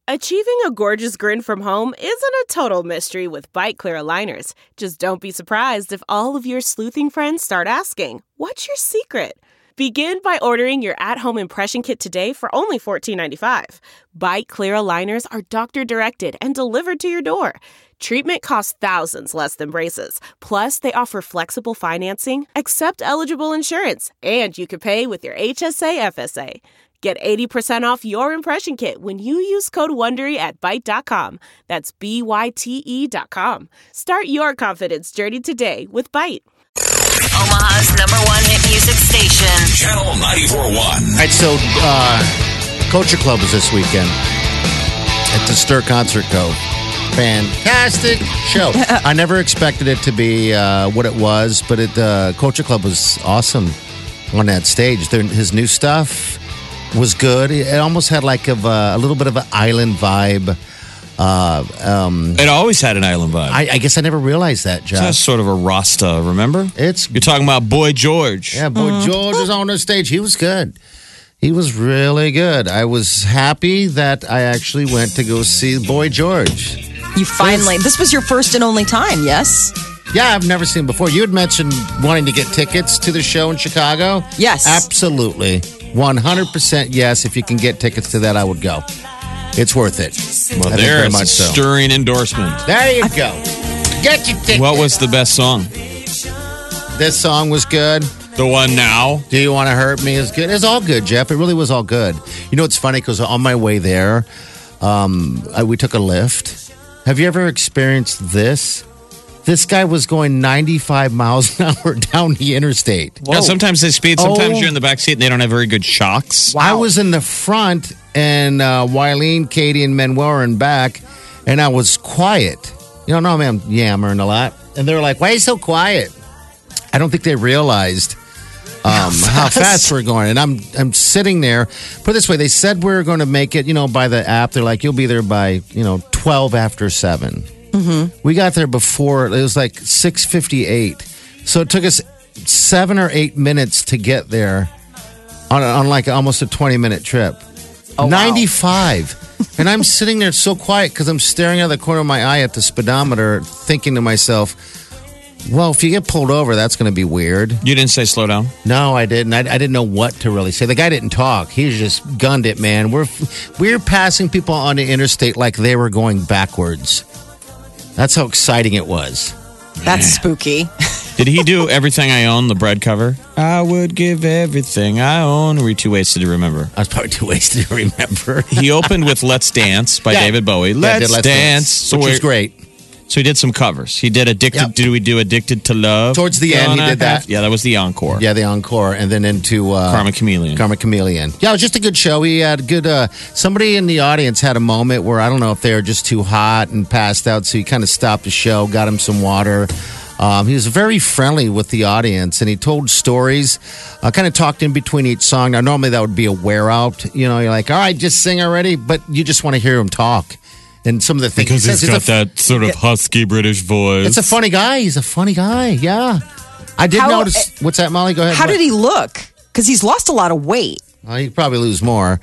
Achieving a gorgeous grin from home isn't a total mystery with Byte Clear aligners. Just don't be surprised if all of your sleuthing friends start asking, "What's your secret?" Begin by ordering your at-home impression kit today for only $14.95. Byte Clear aligners are doctor-directed and delivered to your door. Treatment costs thousands less than braces. Plus, they offer flexible financing, accept eligible insurance, and you can pay with your HSA FSA. Get 80% off your impression kit when you use code WONDERY at Byte.com. That's BYTE.com. Start your confidence journey today with Byte. Omaha's #1 hit music station. Channel 94.1. All right, so Culture Club was this weekend at the Stir Concert Cove. Fantastic show. I never expected it to be what it was, but Culture Club was awesome on that stage. His new stuff was good. It almost had like a little bit of an island vibe. It always had an island vibe. I guess I never realized that, Josh. That's sort of a Rasta, remember? You're talking about Boy George. Yeah, Boy George was on the stage. He was good. He was really good. I was happy that I actually went to go see Boy George. You finally, this was your first and only time, yes? Yeah, I've never seen him before. You had mentioned wanting to get tickets to the show in Chicago. Yes. Absolutely. 100% yes. If you can get tickets to that, I would go. It's worth it. Well, there's a stirring endorsement. There you go. Get your tickets. What was the best song? This song was good. The one now? Do You Want to Hurt Me is good. It's all good, Jeff. It really was all good. You know, it's funny because on my way there, we took a lift. Have you ever experienced this? This guy was going 95 miles an hour down the interstate. Yeah, sometimes they speed. Sometimes you're in the back seat and they don't have very good shocks. Wow. I was in the front, and Wileen, Katie, and Manuel were in back, and I was quiet. You don't know me, I'm yammering a lot. And they were like, "Why are you so quiet?" I don't think they realized how fast we're going. And I'm sitting there. Put it this way, they said we were going to make it, by the app. They're like, you'll be there by, 12 after 7. Mm-hmm. We got there before, it was like 6:58. So it took us 7 or 8 minutes to get there on like almost a 20-minute trip. Oh, 95. And I'm sitting there so quiet because I'm staring out of the corner of my eye at the speedometer thinking to myself, well, if you get pulled over, that's going to be weird. You didn't say slow down? No, I didn't. I didn't know what to really say. The guy didn't talk. He just gunned it, man. We're passing people on the interstate like they were going backwards. That's how exciting it was. That's spooky. Did he do Everything I Own, the bread cover? I would give everything I own. Or were you too wasted to remember? I was probably too wasted to remember. He opened with Let's Dance by David Bowie. Let's Dance. Which was great. So he did some covers. He did Addicted. Yep. Did we do Addicted to Love? Towards the end, he did that. Yeah, that was the encore. Yeah, the encore. And then into Karma Chameleon. Karma Chameleon. Yeah, it was just a good show. He had good. Somebody in the audience had a moment where I don't know if they were just too hot and passed out. So he kind of stopped the show, got him some water. He was very friendly with the audience, and he told stories. Kind of talked in between each song. Now, normally that would be a wear out. You're like, all right, just sing already. But you just want to hear him talk. And some of the things because he's got that sort of husky British voice. It's a funny guy. He's a funny guy. Yeah, I did notice. What's that, Molly? Go ahead. How did he look? Because he's lost a lot of weight. He could probably lose more.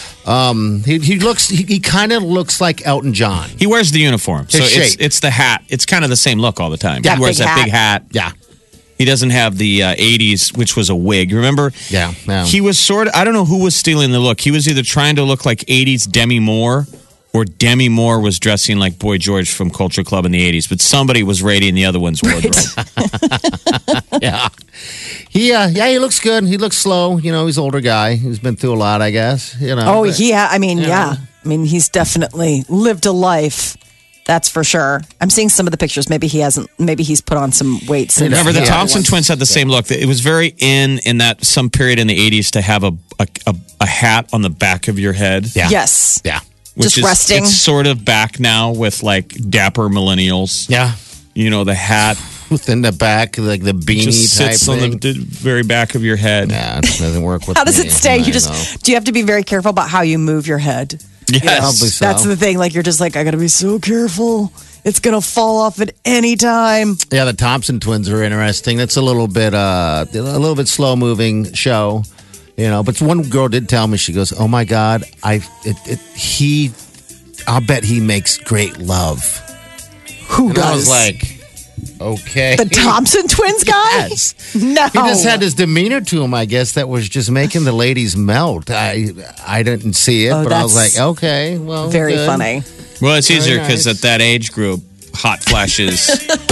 He kind of looks like Elton John. He wears the uniform, so it's the hat. It's kind of the same look all the time. Yeah, he wears that big hat. Yeah. He doesn't have the 80s, which was a wig. Remember? Yeah. He was I don't know who was stealing the look. He was either trying to look like 80s Demi Moore, or Demi Moore was dressing like Boy George from Culture Club in the 80s, but somebody was raiding the other one's wardrobe. Yeah. He looks good. He looks slow. He's an older guy. He's been through a lot, I guess. Yeah. I mean, he's definitely lived a life. That's for sure. I'm seeing some of the pictures. Maybe he hasn't. Maybe he's put on some weight since. Remember, the Thompson twins had the same look. It was very in that some period in the 80s to have a hat on the back of your head. Yeah. Yes. Yeah. Just resting. It's sort of back now with like dapper millennials. Yeah. The hat. Within the back, like the beanie just type sits thing. on the very back of your head. Yeah, it doesn't work with How does me. it stay? Do you have to be very careful about how you move your head? Yes. Probably so. That's the thing. Like, you're just like, I got to be so careful. It's going to fall off at any time. Yeah, the Thompson twins are interesting. That's a little bit slow moving show, But one girl did tell me, she goes, "Oh my God, I'll bet he makes great love. Who And does? I was like, okay. the Thompson twins guy? Yes. No. He just had this demeanor to him, I guess, that was just making the ladies melt. I didn't see it, but I was that's like, okay, well, very good. funny. Well, it's easier Very because nice. at that age group, hot flashes,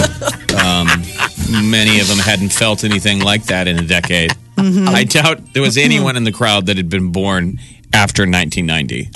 many of them hadn't felt anything like that in a decade. Mm-hmm. I doubt there was anyone in the crowd that had been born after 1990.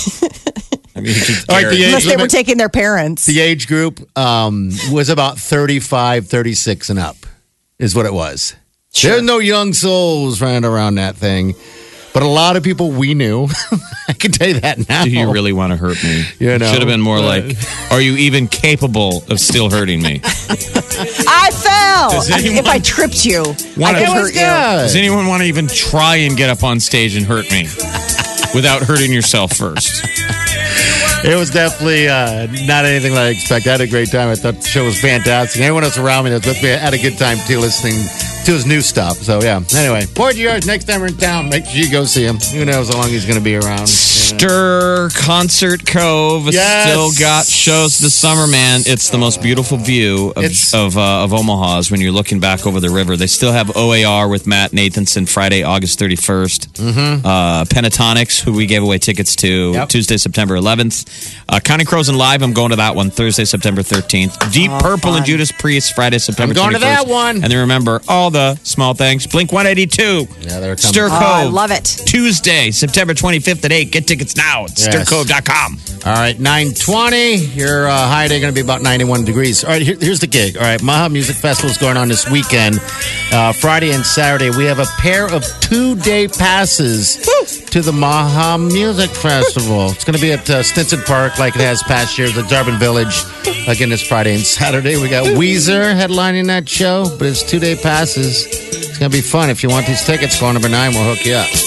I mean, you could All right, the guarantee- Unless they were limit- taking their parents. The age group was about 35, 36 and up, is what it was. There's no young souls running around that thing. But a lot of people we knew, I can tell you that now. Do you really want to hurt me? You know, Should have been more like, are you even capable of still hurting me? I fell. Does anyone If I tripped you, wanna- I could It hurt you. Does anyone want to even try and get up on stage and hurt me without hurting yourself first? It was definitely not anything that I expected. I had a great time. I thought the show was fantastic. Everyone else around me that was with me had a good time too, listening to his new stuff. So yeah. Anyway, Boyd yours. Next time we're in town, make sure you go see him. Who knows how long he's going to be around? Stir Concert Cove Yes. still got shows this summer, man. It's the most beautiful view of Omaha is when you're looking back over the river. They still have OAR with Matt Nathanson Friday, August 31st. Pentatonics, who we gave away tickets to Yep. Tuesday, September 11th. Counting Crows and Live, I'm going to that one Thursday, September 13th. Deep Purple and Judas Priest Friday, September 21st. I'm going to that one. And then remember all the small things. Blink 182. Yeah, they're coming. Stir Cove. I love it. Tuesday, September 25th at 8. Get tickets now at Yes. stircove.com. All right, 920. Your high day going to be about 91 degrees. All right, here's the gig. All right, Maha Music Festival is going on this weekend, Friday and Saturday. We have a pair of 2-day passes to the Maha Music Festival. It's going to be at Stinson Park like it has past years at Darwin Village. Again, this Friday and Saturday. We got Weezer headlining that show, but it's 2-day passes. It's going to be fun. If you want these tickets, call number 9. We'll hook you up.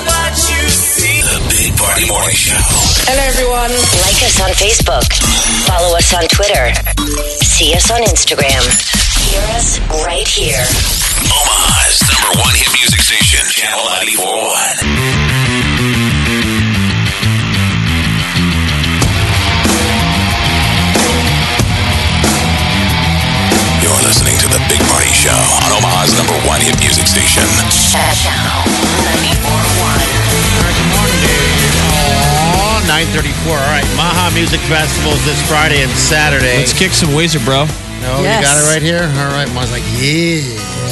The Big Party Morning Show. Hello, everyone. Like us on Facebook. Follow us on Twitter. See us on Instagram. Hear us right here. Omaha's #1 hit music station, Channel 94.1. You're listening to The Big Party Show on Omaha's #1 hit music station. Channel 94.1. 9:34. All right, Maha Music Festival is this Friday and Saturday. Let's kick some Weezer, bro. No, Yes. you got it right here. All right, Ma's like, yes.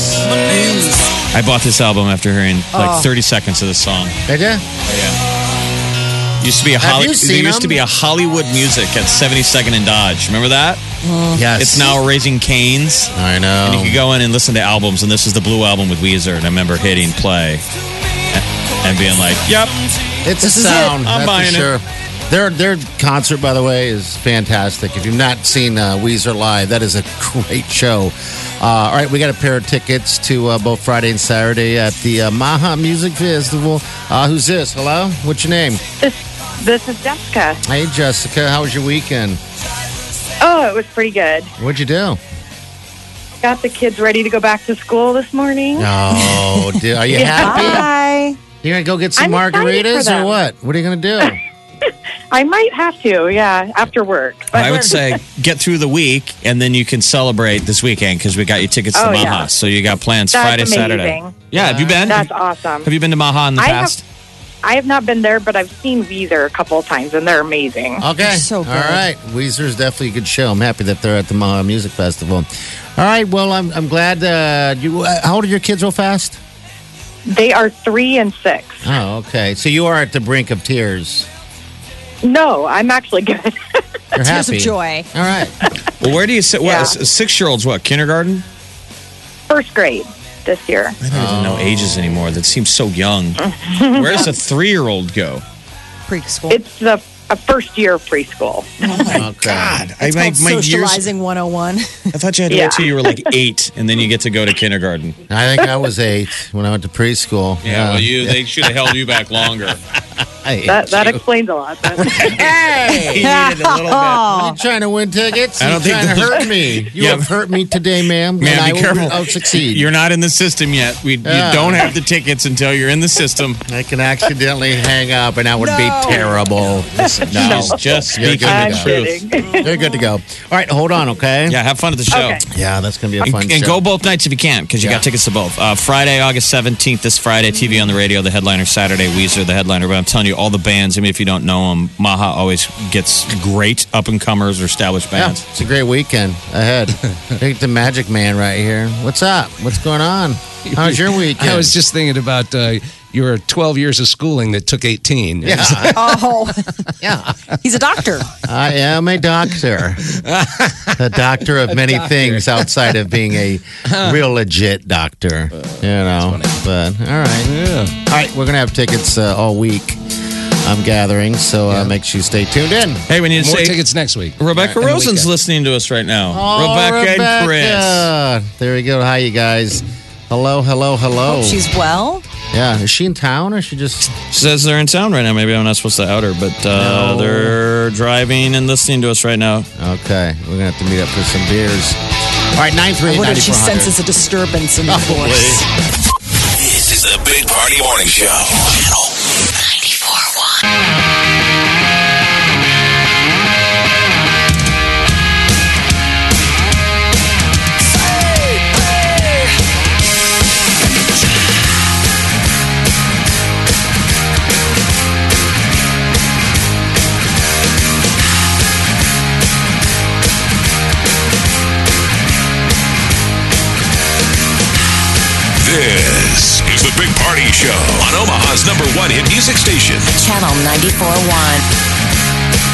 I bought this album after hearing like 30 seconds of the song. Did you? Used to be a Have you seen there used to them? be a Hollywood Music at 72nd and Dodge. Remember that? Yes. It's now Raising Cane's. I know. And you could go in and listen to albums, and this is the Blue Album with Weezer. And I remember hitting play and being like, "Yep, It's a is it. sound. I'm that's buying for it. sure. Their concert, by the way, is fantastic. If you've not seen Weezer live, that is a great show. All right, we got a pair of tickets to both Friday and Saturday at the Maha Music Festival. Who's this? Hello? What's your name? This is Jessica. Hey, Jessica. How was your weekend? Oh, it was pretty good. What'd you do? Got the kids ready to go back to school this morning. Oh, are you happy? Bye. You gonna go get some I'm excited for margaritas or them. what? What are you gonna do? I might have to, yeah, after work. But I would say get through the week, and then you can celebrate this weekend because we got you tickets to Oh, Maha. yeah. So you got plans That's Friday, Saturday. amazing. Yeah, have you been? That's awesome. Have you been to Maha in the I have- past? I have not been there, but I've seen Weezer a couple of times, and they're amazing. Okay. So good. All right. Weezer's definitely a good show. I'm happy that they're at the Maha Music Festival. All right. Well, I'm glad you. How old are your kids, real fast? They are 3 and 6. Oh, okay. So you are at the brink of tears. No, I'm actually good. You're Tears happy. of joy. All right. Well, where do you sit? What, Yeah. 6-year-olds, what, kindergarten? First grade this year. I don't even know ages anymore. That seems so young. Where does a 3-year-old go? Preschool. It's a first year of preschool. Oh, God, It's my called years. Socializing 101. I thought you had to Yeah. wait till you were like 8, and then you get to go to kindergarten. I think I was 8 when I went to preschool. Yeah, well, they should have held you back longer. That explains a lot. Then. Hey! He needed a little bit. Are you trying to win tickets? I don't You're think trying to those- hurt me. You Yeah. have hurt me today, ma'am. and Man, be careful. I'll succeed. You're not in the system yet. You don't have the tickets until you're in the system. I can accidentally hang up, and that would be terrible. Listen, She's just You're speaking good the to truth. Kidding. You're good to go. All right, hold on, okay? Yeah, have fun at the show. Okay. Yeah, that's going to be a fun And show. go both nights if you can, because you Yeah. got tickets to both. Friday, August 17th, this Friday, TV on the radio, the headliner. Saturday, Weezer, the headliner. But I'm telling you, all the bands, I mean, if you don't know them, Maha always gets great up-and-comers or established Yeah, bands. it's a great weekend ahead. Look at the Magic Man right here. What's up? What's going on? How's your weekend? I was just thinking about your 12 years of schooling that took 18. Yeah, Oh, yeah. he's a doctor. I am a doctor. A doctor of many things outside of being a real legit doctor. You know, but all right. Yeah. All right, we're going to have tickets all week, I'm gathering, so make sure you stay tuned in. Hey, we need to More say tickets next week. Rebecca And the Rosen's weekend. listening to us right now. Oh, Rebecca and Chris. Rebecca. There we go. Hi, you guys. Hello, hello, hello. Hope she's well. Yeah, is she in town or is she just... She says they're in town right now. Maybe I'm not supposed to out her, but No. they're driving and listening to us right now. Okay, we're going to have to meet up for some beers. All right, 938-9400. What if she senses a disturbance in the Probably. force? This is the Big Party Morning Show. Channel 94.1. This is the Big Party Show on Omaha's #1 hit music station. Channel 94.1.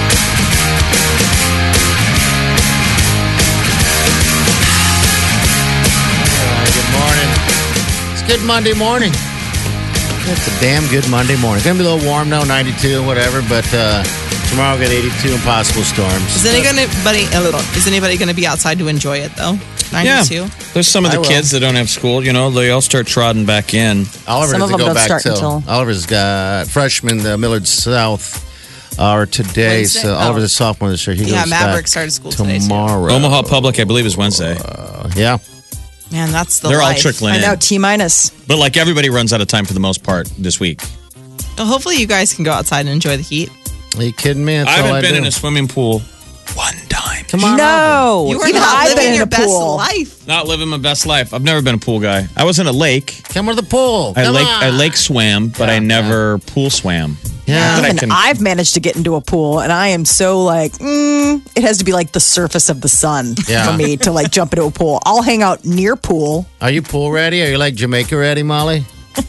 Good morning. It's good Monday morning. It's a damn good Monday morning. It's going to be a little warm now, 92, whatever, but tomorrow we'll get 82 and possible storms. Is anybody going to be outside to enjoy it though? 92. Yeah, there's some of the I will. kids that don't have school. You know, they all start trotting back in. Oliver Some doesn't of them go don't back start till until- Oliver's got freshman, Millard South, are today. Wednesday? So Oh. Oliver's a sophomore this year. He Yeah, goes Maverick back started school today, too. tomorrow. Omaha Public, I believe, is Wednesday. Yeah. Man, that's the They're all life. trickling I in. know, T-minus. But like everybody runs out of time for the most part this week. Well, hopefully you guys can go outside and enjoy the heat. Are you kidding me? That's I all haven't been do. in a swimming pool one time. Come on. No. You are Even not I've been living in your a best pool. life. Not living my best life. I've never been a pool guy. I was in a lake. Come to the pool. I Come on. lake swam, but I never pool swam. Yeah. Not that I Even can- I've managed to get into a pool, and I am so like, it has to be like the surface of the sun Yeah. for me to like jump into a pool. I'll hang out near pool. Are you pool ready? Are you like Jamaica ready, Molly?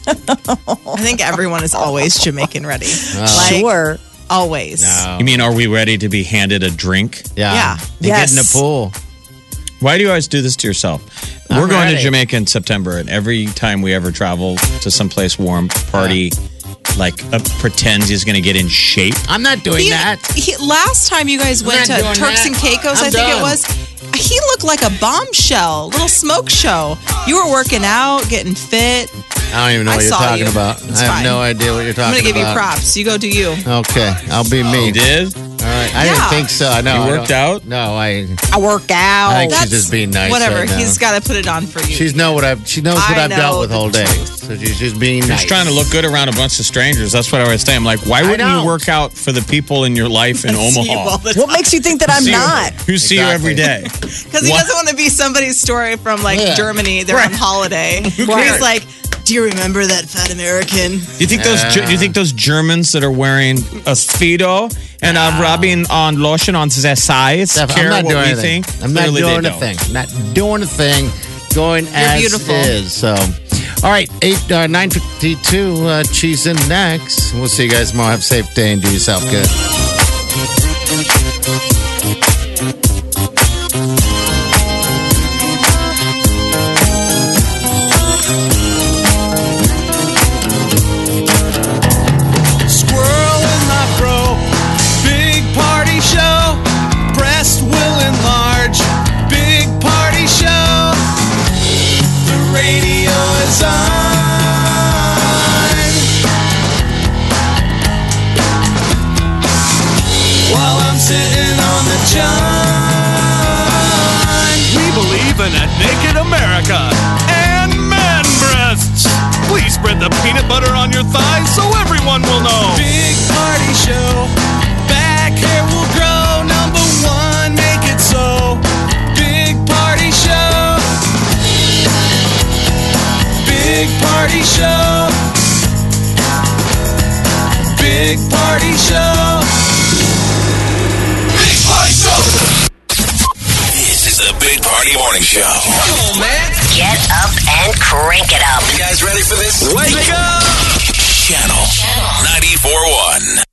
I think everyone is always Jamaican ready. Sure. Always. You mean, are we ready to be handed a drink? Yeah. Yeah. You get in the Yes. pool. Why do you always do this to yourself? I'm We're going ready. to Jamaica in September, and every time we ever travel to someplace warm, party pretends he's going to get in shape. I'm not doing that. Last time you guys went not to doing Turks that. and Caicos, I'm I think done. it was, he looked like a bombshell, little smoke show. You were working out, getting fit. I don't even know I what you're saw talking you. about. It's I have fine. no idea what you're I'm talking going to give you about. props. You go do you. Okay, I'll be me. You did? All right. I didn't Yeah. think so. I know. You I worked don't- out? No, I work out. think she's just being nice. Whatever. right now. He's got to put it on for you. She knows what I I've dealt know with the all day. So she's just being nice. He's trying to look good around a bunch of strangers. That's what I always say. I'm like, why wouldn't know. you work out for the people in your life in See you all Omaha? the What makes you think that I'm See you- not? Who see you every day? Because he What? doesn't want to be somebody's story from like Yeah. Germany. They're on holiday. Where he's like, do you remember that fat American? Do you think those Germans that are wearing a speedo and are rubbing on lotion on their sides Steph, care I'm not what doing we anything. think? I'm not Clearly doing they a don't. thing. I'm not doing a thing. Going as beautiful. is. So, all right, 9:52. Cheese in next. We'll see you guys tomorrow. Have a safe day and do yourself good. Squirrel in my fro. Big party show. Breast will enlarge. Big party show. The radio is on. while I'm sitting on the john. We believe in a naked America and man breasts. Please spread the peanut butter on your thighs so everyone will know. Big party show. Back hair will grow. Number one, make it so. Big party show. Big party show. Big party show. Big Party Show. This is the Big Party Morning Show. Come on, man. Get up and crank it up. You guys ready for this?